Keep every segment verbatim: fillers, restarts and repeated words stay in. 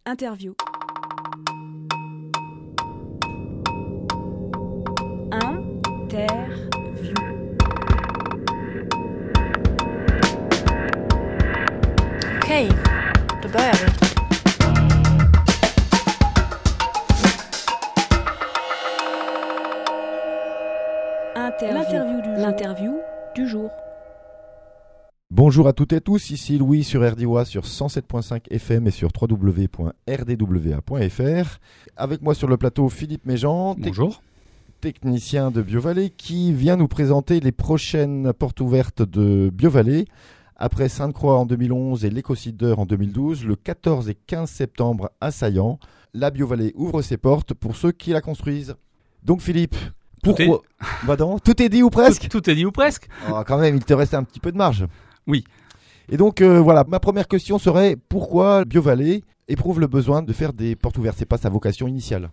Interview. Interview. Okej, då börjar vi. Interview. L'interview du jour. L'interview du jour. Bonjour à toutes et à tous, ici Louis sur R D W A sur cent sept virgule cinq F M et sur w w w point r d w a point f r. Avec moi sur le plateau Philippe Méjean, Bonjour. technicien de BioVallée, qui vient nous présenter les prochaines portes ouvertes de BioVallée. Après Sainte-Croix en deux mille onze et l'Écocider en deux mille douze, le quatorze et quinze septembre à Saillant, la BioVallée ouvre ses portes pour ceux qui la construisent. Donc Philippe, pourquoi Tout est... bah non, tout est dit ou presque. Tout, tout est dit ou presque. Oh, quand même, il te reste un petit peu de marge. Oui. Et donc euh, voilà, ma première question serait pourquoi BioVallée éprouve le besoin de faire des portes ouvertes? C'est pas sa vocation initiale.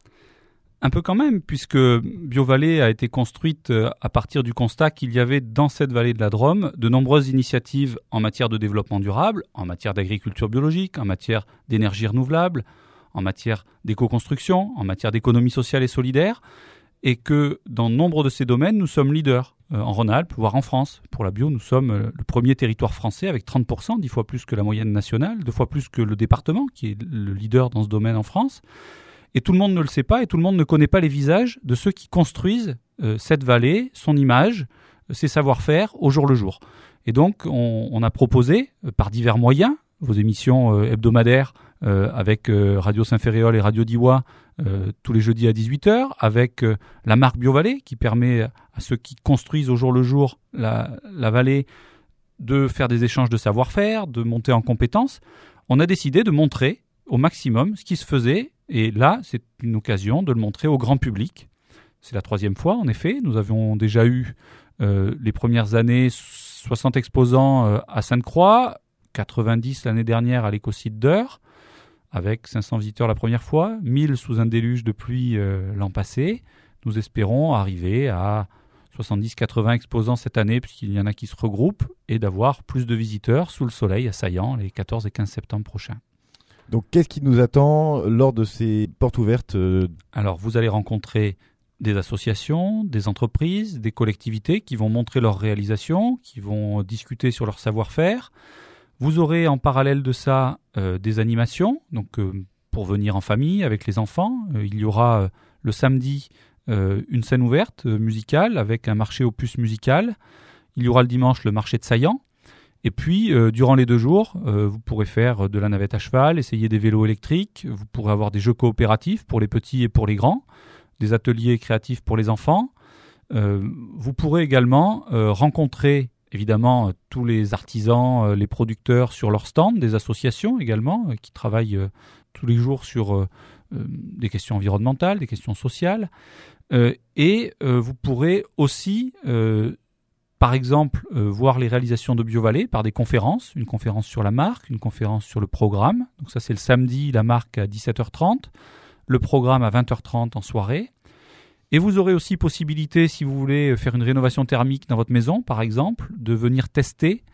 Un peu quand même, puisque BioVallée a été construite à partir du constat qu'il y avait dans cette vallée de la Drôme de nombreuses initiatives en matière de développement durable, en matière d'agriculture biologique, en matière d'énergie renouvelable, en matière d'éco-construction, en matière d'économie sociale et solidaire, et que dans nombre de ces domaines, nous sommes leaders. Euh, en Rhône-Alpes, voire en France. Pour la bio, nous sommes euh, le premier territoire français avec trente pour cent, dix fois plus que la moyenne nationale, deux fois plus que le département, qui est le leader dans ce domaine en France. Et tout le monde ne le sait pas, et tout le monde ne connaît pas les visages de ceux qui construisent euh, cette vallée, son image, euh, ses savoir-faire au jour le jour. Et donc, on, on a proposé, euh, par divers moyens, vos émissions euh, hebdomadaires euh, avec euh, Radio Saint-Ferréol et Radio Diois, Euh, tous les jeudis à dix-huit heures, avec euh, la marque BioVallée qui permet à ceux qui construisent au jour le jour la, la vallée de faire des échanges de savoir-faire, de monter en compétences. On a décidé de montrer au maximum ce qui se faisait, et là, c'est une occasion de le montrer au grand public. C'est la troisième fois, en effet. Nous avions déjà eu euh, les premières années soixante exposants euh, à Sainte-Croix, quatre-vingt-dix l'année dernière à l'Écocider, avec cinq cents visiteurs la première fois, mille sous un déluge de pluie euh, l'an passé. Nous espérons arriver à soixante-dix à quatre-vingts exposants cette année, puisqu'il y en a qui se regroupent, et d'avoir plus de visiteurs sous le soleil à Saillant les quatorze et quinze septembre prochains. Donc qu'est-ce qui nous attend lors de ces portes ouvertes? Alors vous allez rencontrer des associations, des entreprises, des collectivités qui vont montrer leurs réalisations, qui vont discuter sur leur savoir-faire. Vous aurez en parallèle de ça euh, des animations, donc euh, pour venir en famille avec les enfants. Euh, il y aura euh, le samedi euh, une scène ouverte euh, musicale avec un marché aux puces musicales. Il y aura le dimanche le marché de Saillant. Et puis, euh, durant les deux jours, euh, vous pourrez faire de la navette à cheval, essayer des vélos électriques. Vous pourrez avoir des jeux coopératifs pour les petits et pour les grands, des ateliers créatifs pour les enfants. Euh, vous pourrez également euh, rencontrer évidemment, euh, tous les artisans, euh, les producteurs sur leur stand, des associations également, euh, qui travaillent euh, tous les jours sur euh, euh, des questions environnementales, des questions sociales. Euh, et euh, vous pourrez aussi, euh, par exemple, euh, voir les réalisations de BioVallée par des conférences, une conférence sur la marque, une conférence sur le programme. Donc ça, c'est le samedi, la marque à dix-sept heures trente, le programme à vingt heures trente en soirée. Et vous aurez aussi possibilité, si vous voulez faire une rénovation thermique dans votre maison, par exemple, de venir tester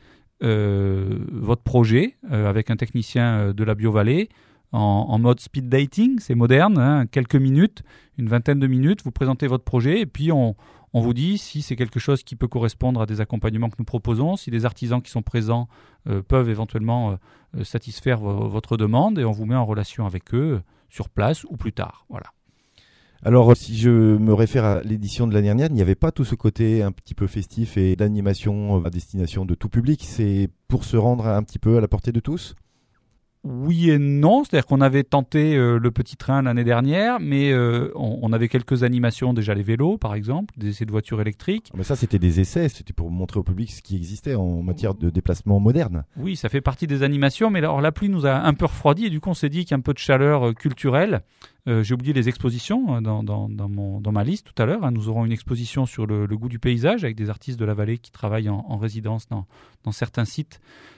euh, votre projet euh, avec un technicien de la BioVallée en, en mode speed dating. C'est moderne, hein, quelques minutes, une vingtaine de minutes, vous présentez votre projet et puis on, on vous dit si c'est quelque chose qui peut correspondre à des accompagnements que nous proposons, si les artisans qui sont présents euh, peuvent éventuellement euh, satisfaire v- votre demande, et on vous met en relation avec eux sur place ou plus tard. Voilà. Alors, si je me réfère à l'édition de l'année dernière, il n'y avait pas tout ce côté un petit peu festif et d'animation à destination de tout public. C'est pour se rendre un petit peu à la portée de tous? Oui et non, c'est-à-dire qu'on avait tenté euh, le petit train l'année dernière, mais euh, on, on avait quelques animations, déjà les vélos par exemple, des essais de voitures électriques. Mais ça, c'était des essais, c'était pour montrer au public ce qui existait en matière de déplacement moderne. Oui, ça fait partie des animations, mais alors la pluie nous a un peu refroidi et du coup on s'est dit qu'un peu de chaleur euh, culturelle. Euh, j'ai oublié les expositions euh, dans, dans, dans, mon, dans ma liste tout à l'heure. Hein. Nous aurons une exposition sur le, le goût du paysage avec des artistes de la vallée qui travaillent en, en résidence dans, dans certains sites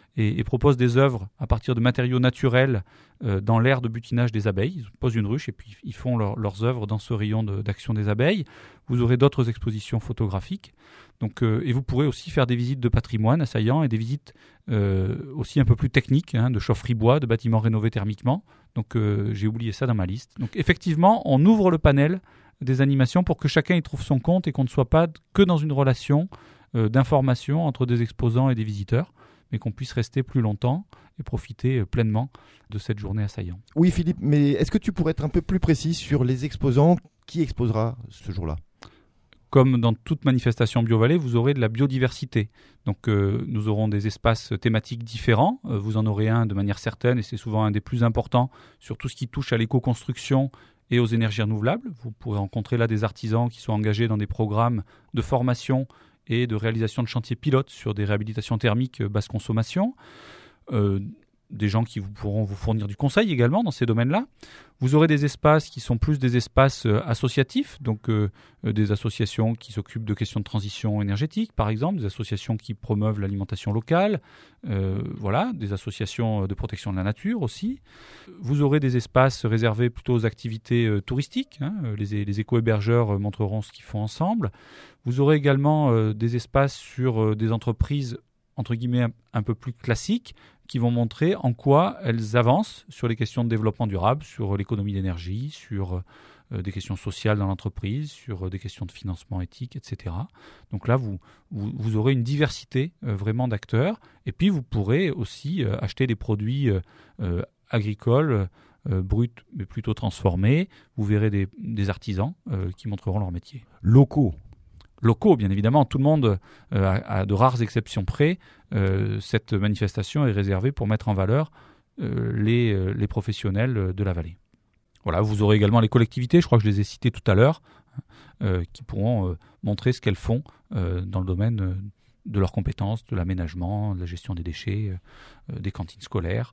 et, et proposent des œuvres à partir de matériaux naturels euh, dans l'aire de butinage des abeilles. Ils posent une ruche et puis ils font leur, leurs œuvres dans ce rayon de, d'action des abeilles. Vous aurez d'autres expositions photographiques. Donc, euh, et vous pourrez aussi faire des visites de patrimoine à Saillant et des visites euh, aussi un peu plus techniques, hein, de chaufferie bois, de bâtiments rénovés thermiquement. Donc euh, j'ai oublié ça dans ma liste. Donc effectivement, on ouvre le panel des animations pour que chacun y trouve son compte et qu'on ne soit pas que dans une relation euh, d'information entre des exposants et des visiteurs, mais qu'on puisse rester plus longtemps et profiter euh, pleinement de cette journée à Saillant. Oui Philippe, mais est-ce que tu pourrais être un peu plus précis sur les exposants? Qui exposera ce jour-là? Comme dans toute manifestation BioVallée, vous aurez de la biodiversité. Donc euh, nous aurons des espaces thématiques différents. Euh, vous en aurez un de manière certaine, et c'est souvent un des plus importants, sur tout ce qui touche à l'éco-construction et aux énergies renouvelables. Vous pourrez rencontrer là des artisans qui sont engagés dans des programmes de formation et de réalisation de chantiers pilotes sur des réhabilitations thermiques basse consommation. Euh, des gens qui vous pourront vous fournir du conseil également dans ces domaines-là. Vous aurez des espaces qui sont plus des espaces euh, associatifs, donc euh, euh, des associations qui s'occupent de questions de transition énergétique, par exemple, des associations qui promeuvent l'alimentation locale, euh, voilà, des associations de protection de la nature aussi. Vous aurez des espaces réservés plutôt aux activités euh, touristiques, hein, les, les éco-hébergeurs euh, montreront ce qu'ils font ensemble. Vous aurez également euh, des espaces sur euh, des entreprises entre guillemets un, un peu plus classiques, qui vont montrer en quoi elles avancent sur les questions de développement durable, sur l'économie d'énergie, sur euh, des questions sociales dans l'entreprise, sur euh, des questions de financement éthique, et cetera. Donc là, vous, vous, vous aurez une diversité euh, vraiment d'acteurs. Et puis, vous pourrez aussi euh, acheter des produits euh, euh, agricoles, euh, bruts, mais plutôt transformés. Vous verrez des, des artisans euh, qui montreront leur métier. Locaux. Locaux, bien évidemment. Tout le monde, euh, à, à de rares exceptions près, euh, cette manifestation est réservée pour mettre en valeur euh, les, euh, les professionnels de la vallée. Voilà, vous aurez également les collectivités, je crois que je les ai citées tout à l'heure, euh, qui pourront euh, montrer ce qu'elles font euh, dans le domaine euh, de leurs compétences, de l'aménagement, de la gestion des déchets, euh, des cantines scolaires.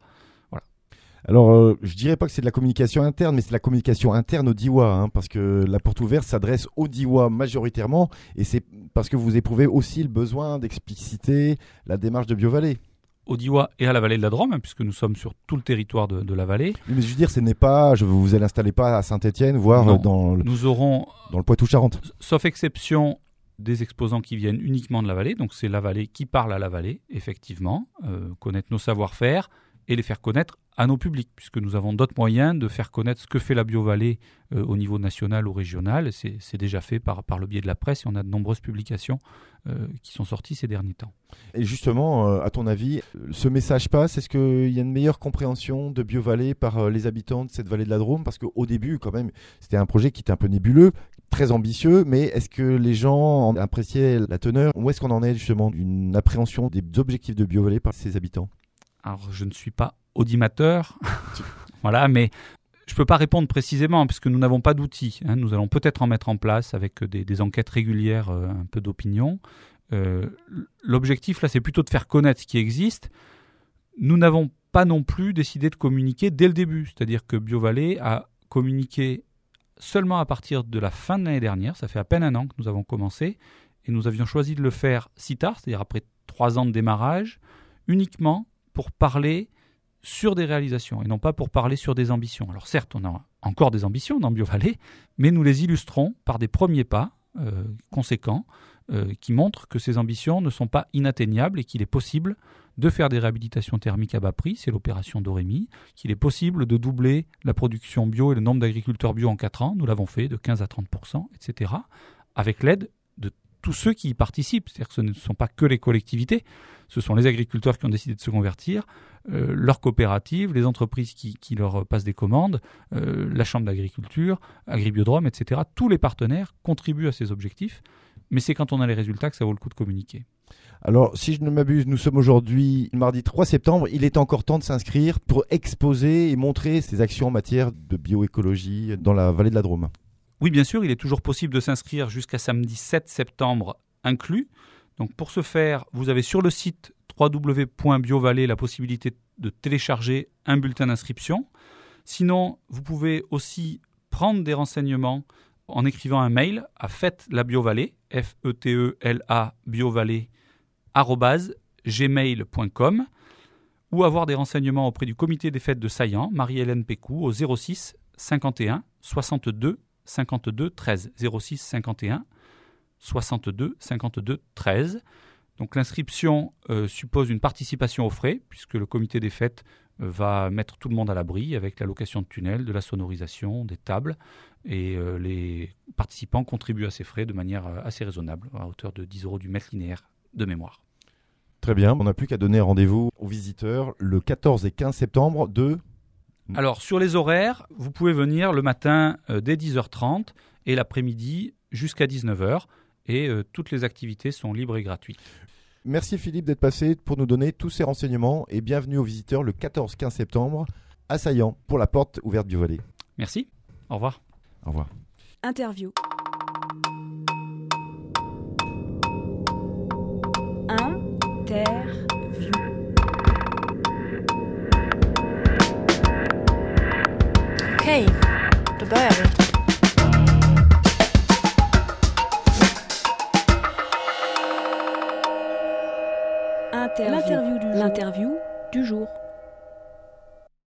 Alors, euh, je dirais pas que c'est de la communication interne, mais c'est de la communication interne au D I W A, hein, parce que la porte ouverte s'adresse au D I W A majoritairement, et c'est parce que vous éprouvez aussi le besoin d'expliciter la démarche de BioVallée. Au D I W A et à la vallée de la Drôme, hein, puisque nous sommes sur tout le territoire de, de la vallée. Oui, mais je veux dire, ce n'est pas, je vous allez installer pas à Saint-Étienne, voire non, dans le, nous aurons, dans le Poitou-Charentes. Sauf exception, des exposants qui viennent uniquement de la vallée, donc c'est la vallée qui parle à la vallée, effectivement, euh, connaître nos savoir-faire et les faire connaître à nos publics, puisque nous avons d'autres moyens de faire connaître ce que fait la BioVallée euh, au niveau national ou régional. C'est, c'est déjà fait par, par le biais de la presse et on a de nombreuses publications euh, qui sont sorties ces derniers temps. Et justement, euh, à ton avis, ce message passe? Est-ce qu'il y a une meilleure compréhension de BioVallée par euh, les habitants de cette vallée de la Drôme? Parce qu'au début, quand même, c'était un projet qui était un peu nébuleux, très ambitieux, mais est-ce que les gens appréciaient la teneur? Où est-ce qu'on en est justement d'une appréhension des objectifs de BioVallée par ses habitants? Alors, je ne suis pas audimateur, voilà, mais je ne peux pas répondre précisément puisque nous n'avons pas d'outils. Hein. Nous allons peut-être en mettre en place avec des, des enquêtes régulières, euh, un peu d'opinion. Euh, l'objectif, là, c'est plutôt de faire connaître ce qui existe. Nous n'avons pas non plus décidé de communiquer dès le début. C'est-à-dire que BioVallée a communiqué seulement à partir de la fin de l'année dernière. Ça fait à peine un an que nous avons commencé. Et nous avions choisi de le faire si tard, c'est-à-dire après trois ans de démarrage, uniquement pour parler sur des réalisations et non pas pour parler sur des ambitions. Alors certes, on a encore des ambitions dans BioVallée, mais nous les illustrons par des premiers pas euh, conséquents euh, qui montrent que ces ambitions ne sont pas inatteignables et qu'il est possible de faire des réhabilitations thermiques à bas prix, c'est l'opération Dorémy, qu'il est possible de doubler la production bio et le nombre d'agriculteurs bio en quatre ans, nous l'avons fait de quinze à trente pour cent, et cetera, avec l'aide de tous ceux qui y participent, c'est-à-dire que ce ne sont pas que les collectivités, ce sont les agriculteurs qui ont décidé de se convertir, euh, leurs coopératives, les entreprises qui, qui leur passent des commandes, euh, la chambre d'agriculture, Agribiodrome, et cetera. Tous les partenaires contribuent à ces objectifs, mais c'est quand on a les résultats que ça vaut le coup de communiquer. Alors, si je ne m'abuse, nous sommes aujourd'hui mardi trois septembre. Il est encore temps de s'inscrire pour exposer et montrer ses actions en matière de bioécologie dans la vallée de la Drôme. Oui, bien sûr, il est toujours possible de s'inscrire jusqu'à samedi sept septembre inclus. Donc pour ce faire, vous avez sur le site w w w point biovallée la possibilité de télécharger un bulletin d'inscription. Sinon, vous pouvez aussi prendre des renseignements en écrivant un mail à fête la biovallée, F E T E L A biovallée, arobase gmail point com. ou avoir des renseignements auprès du comité des fêtes de Saillant, Marie-Hélène Pécou, au zéro six cinquante et un soixante-deux cinquante-deux treize. zéro six cinquante et un soixante-deux cinquante-deux treize. Donc l'inscription euh, suppose une participation aux frais, puisque le comité des fêtes euh, va mettre tout le monde à l'abri avec la location de tunnels, de la sonorisation, des tables, et euh, les participants contribuent à ces frais de manière euh, assez raisonnable, à hauteur de dix euros du mètre linéaire de mémoire. Très bien, on n'a plus qu'à donner rendez-vous aux visiteurs le quatorze et quinze septembre de... Alors sur les horaires, vous pouvez venir le matin euh, dès dix heures trente et l'après-midi jusqu'à dix-neuf heures, et euh, toutes les activités sont libres et gratuites. Merci Philippe d'être passé pour nous donner tous ces renseignements et bienvenue aux visiteurs le quatorze quinze septembre à Saillant pour la porte ouverte Biovallée. Merci, au revoir. Au revoir. Interview. Interview. Cave, de Beuerwald.